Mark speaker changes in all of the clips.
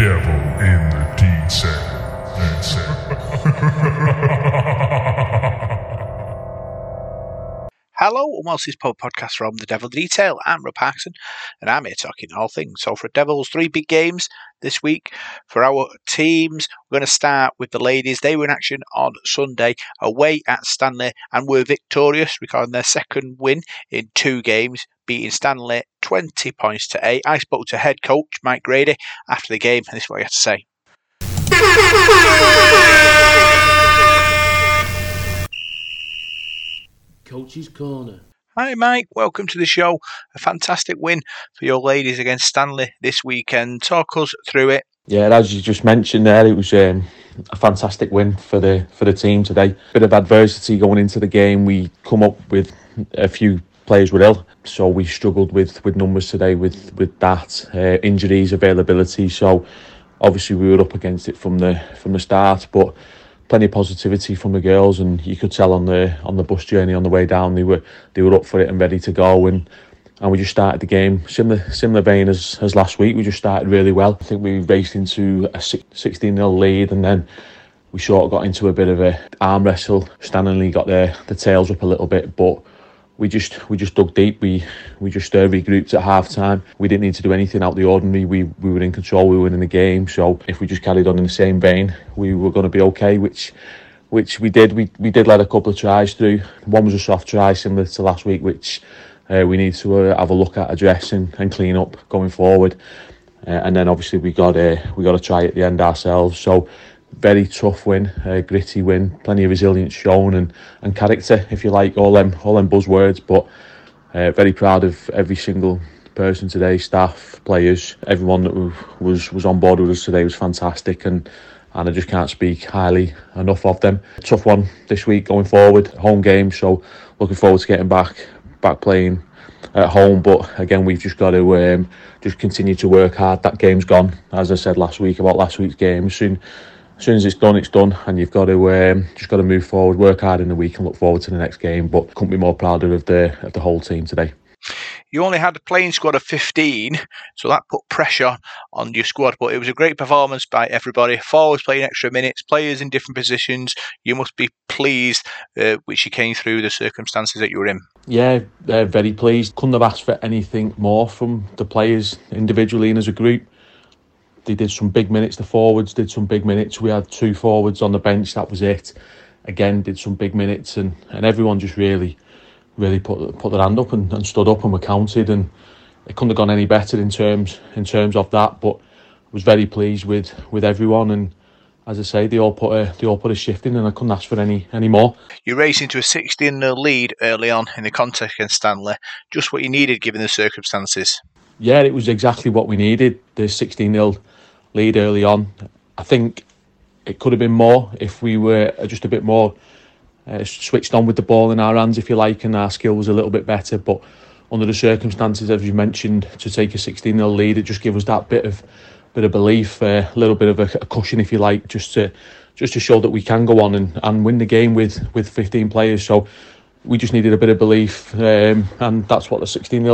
Speaker 1: devil in the detail.
Speaker 2: Hello and welcome to this podcast from The Devil Detail. I'm Rob Paxton and I'm here talking all things. So for Devils, 3 big games this week for our teams. We're going to start with the ladies. They were in action on Sunday away at Stanley and were victorious, recording their second win in 2 games, beating Stanley 20 points to 8. I spoke to head coach Mike Grady after the game and this is what he had to say.
Speaker 3: Coach's Corner.
Speaker 2: Hi Mike, welcome to the show. A fantastic win for your ladies against Stanley this weekend. Talk us through it.
Speaker 4: Yeah, as you just mentioned there, it was a fantastic win for the team today. Bit of adversity going into the game. We come up with a few players were ill, so we struggled with numbers today with that injuries, availability. So obviously we were up against it from the start, but plenty of positivity from the girls, and you could tell on the bus journey on the way down they were up for it and ready to go, and we just started the game similar vein as last week. We just started really well. I think we raced into a 16-0 lead, and then we sort of got into a bit of a arm wrestle. Stanley got the tails up a little bit, but we just dug deep. We just regrouped at half time. We didn't need to do anything out of the ordinary. We were in control. We were winning the game. So if we just carried on in the same vein, we were going to be okay. Which we did. We did let a couple of tries through. One was a soft try similar to last week, which we need to have a look at, address and clean up going forward. And then obviously we got a try at the end ourselves. So very tough win, gritty win, plenty of resilience shown and character, if you like, all them buzzwords. But very proud of every single person today, staff, players, everyone that was on board with us today was fantastic, and I just can't speak highly enough of them. Tough one this week going forward, home game, so looking forward to getting back playing at home. But again, we've just got to just continue to work hard. That game's gone, as I said last week about last week's game. As soon as it's done, and you've got to just got to move forward, work hard in the week, and look forward to the next game. But couldn't be more proud of the whole team today.
Speaker 2: You only had a playing squad of 15, so that put pressure on your squad. But it was a great performance by everybody. Forwards playing extra minutes, players in different positions. You must be pleased, which you came through the circumstances that you were in.
Speaker 4: Yeah, very pleased. Couldn't have asked for anything more from the players individually and as a group. They did some big minutes. The forwards did some big minutes. We had 2 forwards on the bench. That was it. Again, did some big minutes, and everyone just really put their hand up and stood up and were counted. And it couldn't have gone any better in terms of that. But I was very pleased with everyone. And as I say, they all put a shift in, and I couldn't ask for any more.
Speaker 2: You raced into a 16-0 lead early on in the contest against Stanley. Just what you needed given the circumstances.
Speaker 4: Yeah, it was exactly what we needed. The 16-0 lead early on. I think it could have been more if we were just a bit more switched on with the ball in our hands, if you like, and our skill was a little bit better. But under the circumstances, as you mentioned, to take a 16-0 lead, it just gave us that bit of belief, a little bit of a cushion, if you like, just to show that we can go on and win the game with 15 players. So we just needed a bit of belief, and that's what the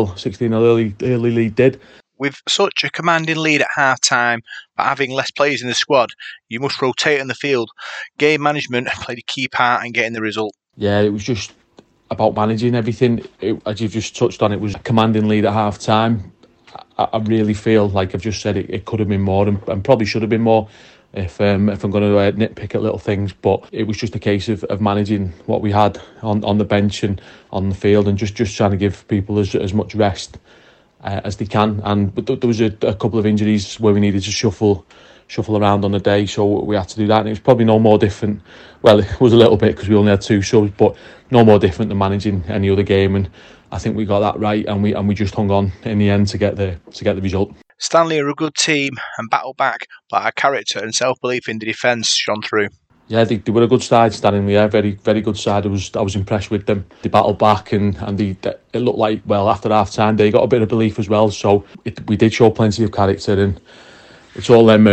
Speaker 4: 16-0 early lead did.
Speaker 2: With such a commanding lead at half-time, but having less players in the squad, you must rotate on the field. Game management played a key part in getting the result.
Speaker 4: Yeah, it was just about managing everything. As you've just touched on, it was a commanding lead at half-time. I really feel like I've just said it could have been more and probably should have been more if I'm going to nitpick at little things. But it was just a case of managing what we had on the bench and on the field, and just trying to give people as much rest as they can. But there was a couple of injuries where we needed to shuffle around on the day, so we had to do that, and it was probably no more different. Well, it was a little bit because we only had 2 subs, but no more different than managing any other game, and I think we got that right, and we just hung on in the end to get the result.
Speaker 2: Stanley are a good team and battled back, but our character and self-belief in the defence shone through.
Speaker 4: Yeah, they were a good side, Stanley. Yeah, very, very good side. I was impressed with them. They battled back, and it looked like, well, after half time they got a bit of belief as well. So we did show plenty of character, and it's all them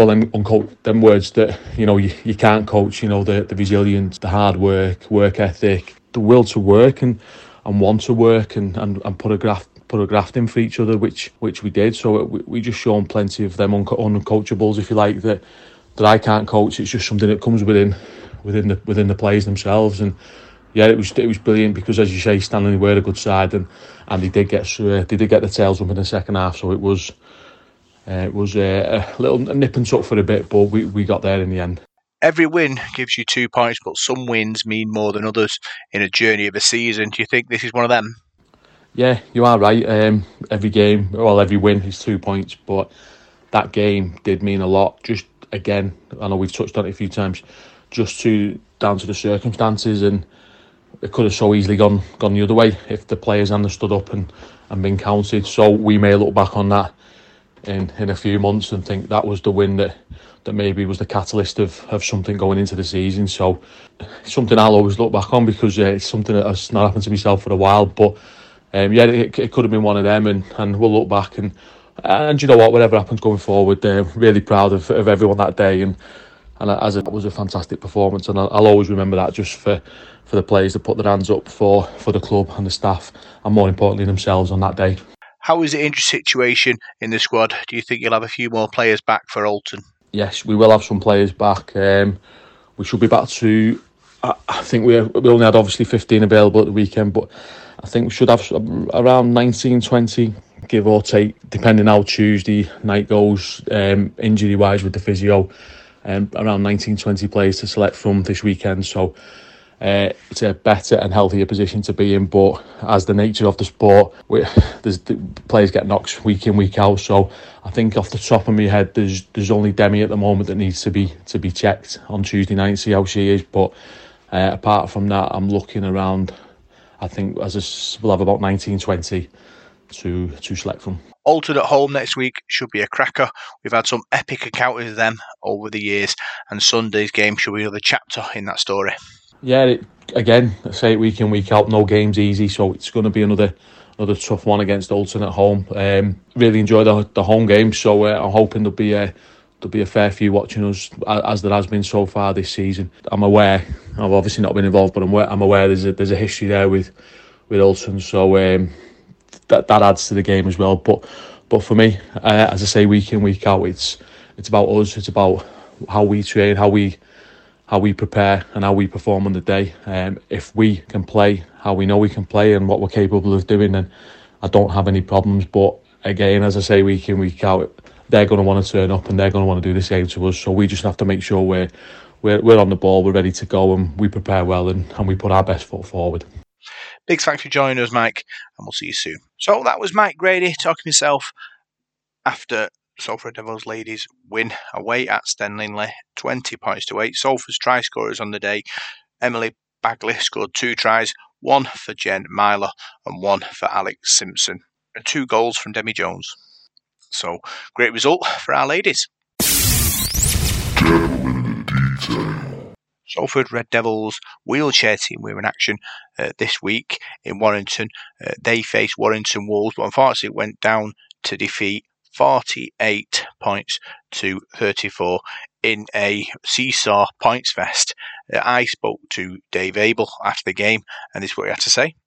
Speaker 4: words that you can't coach. The resilience, the hard work ethic, the will to work and want to work and put a put a graft in for each other, which we did. So we just shown plenty of them uncoachables, if you like, that I can't coach. It's just something that comes within the players themselves. And yeah, it was brilliant because, as you say, Stanley were a good side, and they did get the tails up in the second half. So it was a little nip and tuck for a bit, but we got there in the end.
Speaker 2: Every win gives you 2 points, but some wins mean more than others in a journey of a season. Do you think this is one of them?
Speaker 4: Yeah, you are right. Every win is 2 points, but that game did mean a lot. Just again, I know we've touched on it a few times, down to the circumstances, and it could have so easily gone the other way if the players hadn't stood up and been counted. So we may look back on that in a few months and think that was the win that maybe was the catalyst of something going into the season. So something I'll always look back on, because it's something that has not happened to myself for a while. But it could have been one of them, and we'll look back and you know what, whatever happens going forward, really proud of everyone that day, and as it was a fantastic performance, and I'll always remember that, just for the players that put their hands up for the club and the staff, and more importantly themselves on that day.
Speaker 2: How is the injury situation in the squad? Do you think you'll have a few more players back for Alton?
Speaker 4: Yes, we will have some players back. We should be back to, I think we only had obviously 15 available at the weekend, but I think we should have around 19, 20, give or take, depending how Tuesday night goes, injury wise with the physio. Around 19, 20 players to select from this weekend. So it's a better and healthier position to be in. But as the nature of the sport, the players get knocks week in, week out. So I think off the top of my head, there's only Demi at the moment that needs to be checked on Tuesday night and see how she is. But apart from that, I'm looking around. I think we'll have about 19, 20 to select from.
Speaker 2: Alton at home next week should be a cracker. We've had some epic encounters with them over the years, and Sunday's game should be another chapter in that story.
Speaker 4: Yeah, again, I say it week in, week out, no game's easy, so it's going to be another tough one against Alton at home. Really enjoy the home game, so I'm hoping there'll be a fair few watching us, as there has been so far this season. I'm aware, I've obviously not been involved, but I'm aware there's a history there with Alton, so that adds to the game as well. But for me, as I say, week in, week out, it's about us. It's about how we train, how we prepare, and how we perform on the day. If we can play how we know we can play and what we're capable of doing, then I don't have any problems. But again, as I say, week in, week out, they're going to want to turn up and they're going to want to do the same to us. So we just have to make sure we're on the ball, we're ready to go, and we prepare well, and we put our best foot forward.
Speaker 2: Big thanks for joining us, Mike, and we'll see you soon. So that was Mike Grady talking himself after Salford Devils ladies win away at Stenlingley, 20 points to 8. Salford's try scorers on the day: Emily Bagley scored 2 tries, 1 for Jen Myler and 1 for Alex Simpson, and 2 goals from Demi Jones. So great result for our ladies. Salford Red Devils wheelchair team were in action this week in Warrington. They faced Warrington Wolves, but unfortunately went down to defeat 48 points to 34 in a seesaw points fest. I spoke to Dave Abel after the game, and this is what he had to say.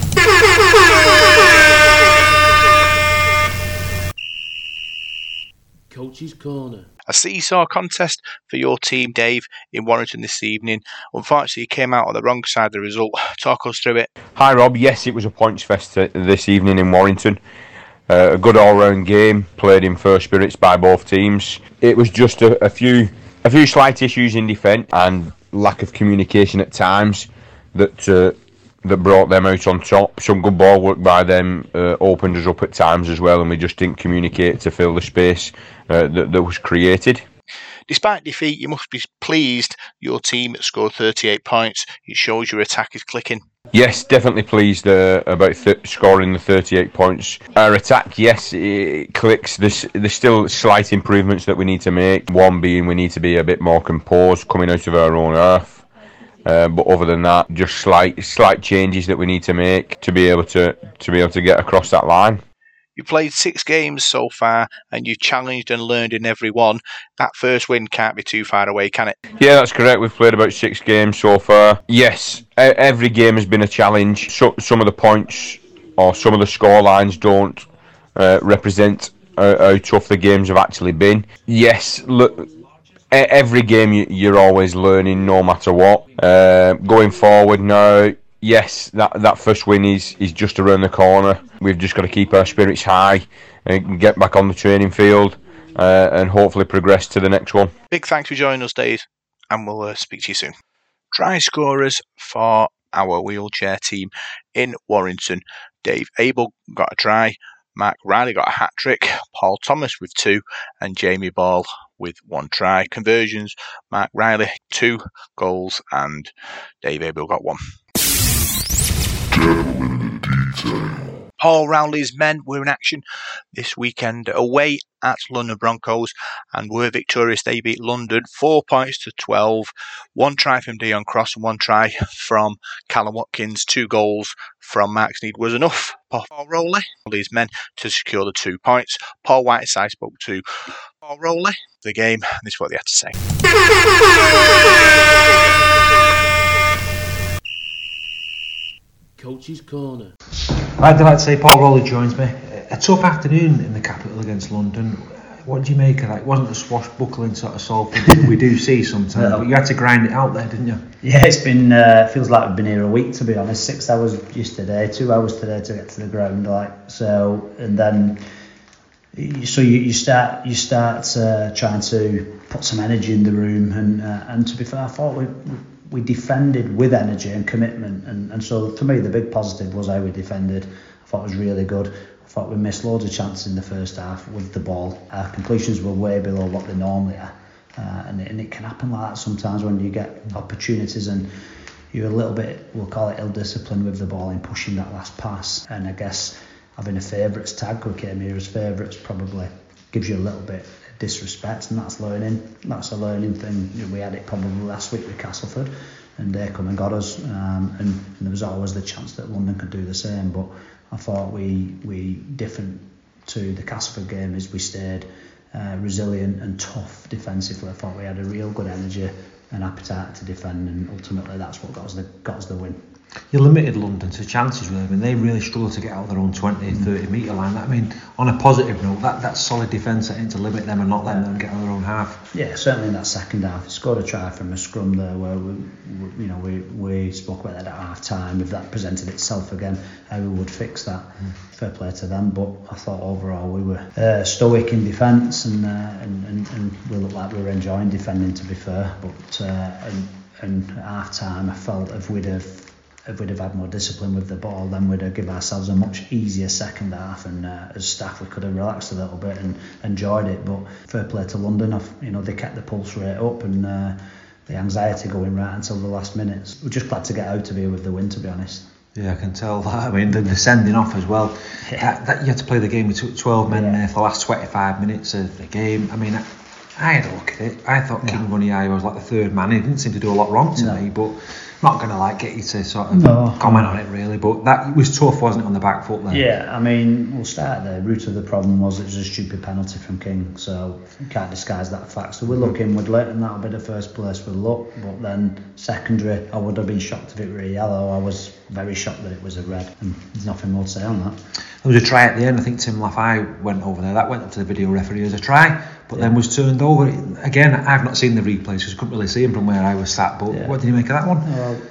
Speaker 3: Coach's Corner.
Speaker 2: A seesaw contest for your team, Dave, in Warrington this evening. Unfortunately, you came out on the wrong side of the result. Talk us through it.
Speaker 5: Hi, Rob. Yes, it was a points fest this evening in Warrington. A good all-round game, played in first spirits by both teams. It was just a few slight issues in defence and lack of communication at times that brought them out on top. Some good ball work by them opened us up at times as well, and we just didn't communicate to fill the space that was created.
Speaker 2: Despite defeat, you must be pleased your team scored 38 points. It shows your attack is clicking.
Speaker 5: Yes, definitely pleased about scoring the 38 points. Our attack, yes, it clicks. There's still slight improvements that we need to make. One being we need to be a bit more composed coming out of our own earth. But other than that, just slight changes that we need to make to be able to get across that line.
Speaker 2: You played 6 games so far, and you've challenged and learned in every one. That first win can't be too far away, can it?
Speaker 5: Yeah, that's correct. We've played about 6 games so far. Yes, every game has been a challenge. Some of the points or some of the score lines don't represent how tough the games have actually been. Yes, look, every game you're always learning, no matter what. Going forward now, yes, that first win is just around the corner. We've just got to keep our spirits high and get back on the training field and hopefully progress to the next one.
Speaker 2: Big thanks for joining us, Dave, and we'll speak to you soon. Try scorers for our wheelchair team in Warrington. Dave Abel got a try, Mark Riley got a hat-trick, Paul Thomas with 2, and Jamie Ball with 1 try. Conversions, Mark Riley 2 goals and Dave Abel got 1.
Speaker 1: Devil in the detail.
Speaker 2: Paul Rowley's men were in action this weekend away at London Broncos and were victorious. They beat London 4 points to 12. 1 try from Dion Cross and 1 try from Callum Watkins. 2 goals from Mark Sneed was enough for Paul Rowley's men to secure the 2 points. Paul Whiteside spoke to Paul Rowley the game, and this is what they had to say.
Speaker 3: Coach's Corner.
Speaker 6: I'd like to say Paul Rowley joins me. A tough afternoon in the capital against London. What do you make of that? It wasn't a swashbuckling sort of solve we do see sometimes, but you had to grind it out there, didn't you?
Speaker 7: Yeah, it's been feels like we've been here a week, to be honest. 6 hours yesterday, 2 hours today to get to the ground, and then you start trying to put some energy in the room, and to be fair, I thought we defended with energy and commitment, and so for me the big positive was how we defended. I thought it was really good. I thought we missed loads of chances in the first half with the ball. Our completions were way below what they normally are, and it can happen like that sometimes when you get opportunities and you're a little bit, we'll call it ill-disciplined with the ball in pushing that last pass. And I guess having a favourites tag, we came here as favourites, probably gives you a little bit of disrespect, and that's learning. That's a learning thing. We had it probably last week with Castleford, and they come and got us, and there was always the chance that London could do the same. But I thought we different to the Castleford game is we stayed resilient and tough defensively. I thought we had a real good energy and appetite to defend, and ultimately that's what got us the win.
Speaker 6: You limited London to chances, really. I mean, they really struggled to get out of their own 20, 30 metre line. I mean, on a positive note, that's solid defence, I think, to limit them and not let them get out of their own half.
Speaker 7: Yeah, certainly in that second half. He scored a try from a scrum there where we spoke about that at half time. If that presented itself again, how we would fix that. Fair play to them, but I thought overall we were stoic in defence, and we looked like we were enjoying defending, to be fair. But and at half time, I felt if we'd have had more discipline with the ball, then we'd have given ourselves a much easier second half, and as staff we could have relaxed a little bit and enjoyed it. But fair play to London, they kept the pulse rate up and the anxiety going right until the last minutes. We're just glad to get out of here with the win, to be honest.
Speaker 6: Yeah, I can tell that. I mean, the sending off as well.
Speaker 7: Yeah.
Speaker 6: That you had to play the game with 12 men there for the last 25 minutes of the game. I mean, I had a look at it. I thought King Vuniai was like the third man. He didn't seem to do a lot wrong to me, but I'm not going to get you to sort of comment on it really. But that was tough, wasn't it, on the back foot there?
Speaker 7: Yeah, I mean, we'll start there. Root of the problem was it was a stupid penalty from King, so you can't disguise that fact. So we're looking, we'd let him that'll be the first place with luck, but then secondary, I would have been shocked if it were a yellow. I was very shocked that it was a red, and there's nothing more to say on that.
Speaker 6: There was a try at the end. I think Tim Laffey went over there. That went up to the video referee as a try, but then was turned over. Again, I've not seen the replays because I couldn't really see him from where I was sat, but what did you make of that one?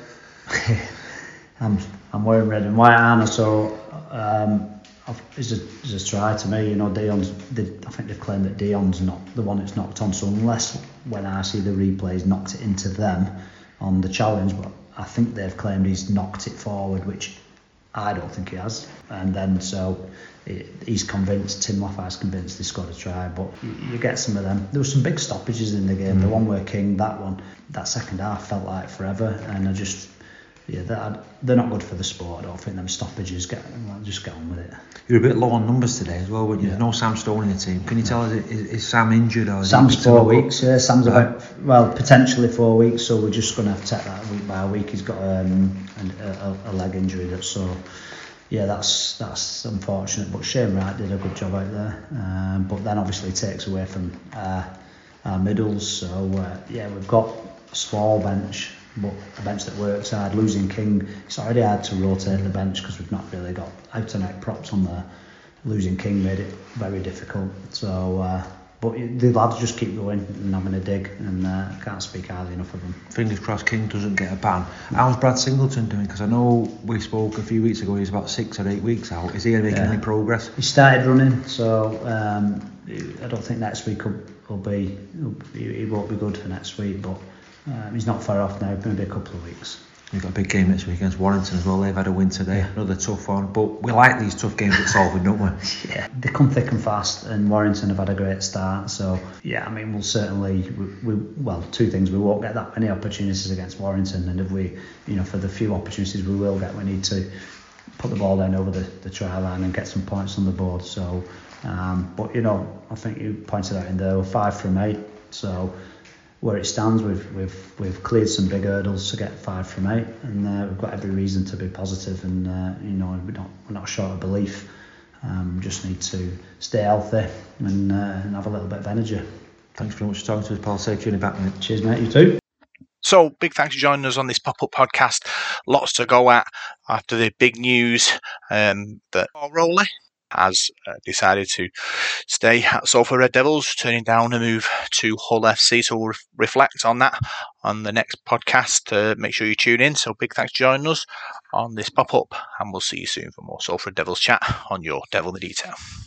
Speaker 7: Well, I'm wearing red and white, Anna, so it's a try to me. Dion's. I think they've claimed that Dion's not the one it's knocked on. So unless when I see the replays knocked it into them on the challenge, but I think they've claimed he's knocked it forward, which I don't think he has. And then he's convinced, Tim Laffey's convinced he scored a try, but you get some of them. There were some big stoppages in the game. The one where King, that second half felt like forever, and they're not good for the sport. I don't think them stoppages just get on with it.
Speaker 6: You're a bit low on numbers today as well, weren't you? No Sam Stone in the team. Can you tell us, is Sam injured? Or
Speaker 7: Sam's 4 weeks, yeah. Sam's potentially 4 weeks, so we're just going to have to take that week by week. He's got a leg injury, so yeah, that's unfortunate. But Shane Wright did a good job out there, but then obviously takes away from our middles. So we've got a small bench, but a bench that works hard. Losing King, it's already hard to rotate the bench because we've not really got out and out props on there. Losing King made it very difficult. So, but the lads just keep going and having a dig, and I can't speak highly enough of them.
Speaker 6: Fingers crossed King doesn't get a ban. How's Brad Singleton doing? Because I know we spoke a few weeks ago, he's about 6 or 8 weeks out. Is he making any progress?
Speaker 7: He started running, so I don't think next week will be. He won't be good for next week, but he's not far off now. Maybe a couple of weeks.
Speaker 6: We've got a big game next week against Warrington as well. They've had a win today, another tough one. But we like these tough games at Salford, don't we?
Speaker 7: Yeah, they come thick and fast, and Warrington have had a great start. So yeah, I mean, we'll certainly, well, two things: we won't get that many opportunities against Warrington, and if we, for the few opportunities we will get, we need to put the ball down over the try line and get some points on the board. So, but I think you pointed out in there, we're 5 from 8. So where it stands, we've cleared some big hurdles to get 5 from 8, and we've got every reason to be positive, and we're not short of belief. Just need to stay healthy and have a little bit of energy.
Speaker 6: Thanks very much for talking to us, Paul. Safe journey back, mate.
Speaker 7: Cheers, mate. You too.
Speaker 2: So, big thanks for joining us on this pop-up podcast. Lots to go at after the big news that Paul Rowley has decided to stay at Salford Red Devils, turning down a move to Hull FC. So we'll reflect on that on the next podcast. Make sure you tune in. So big thanks for joining us on this pop-up, and we'll see you soon for more Salford Devils chat on your Devil in the Detail.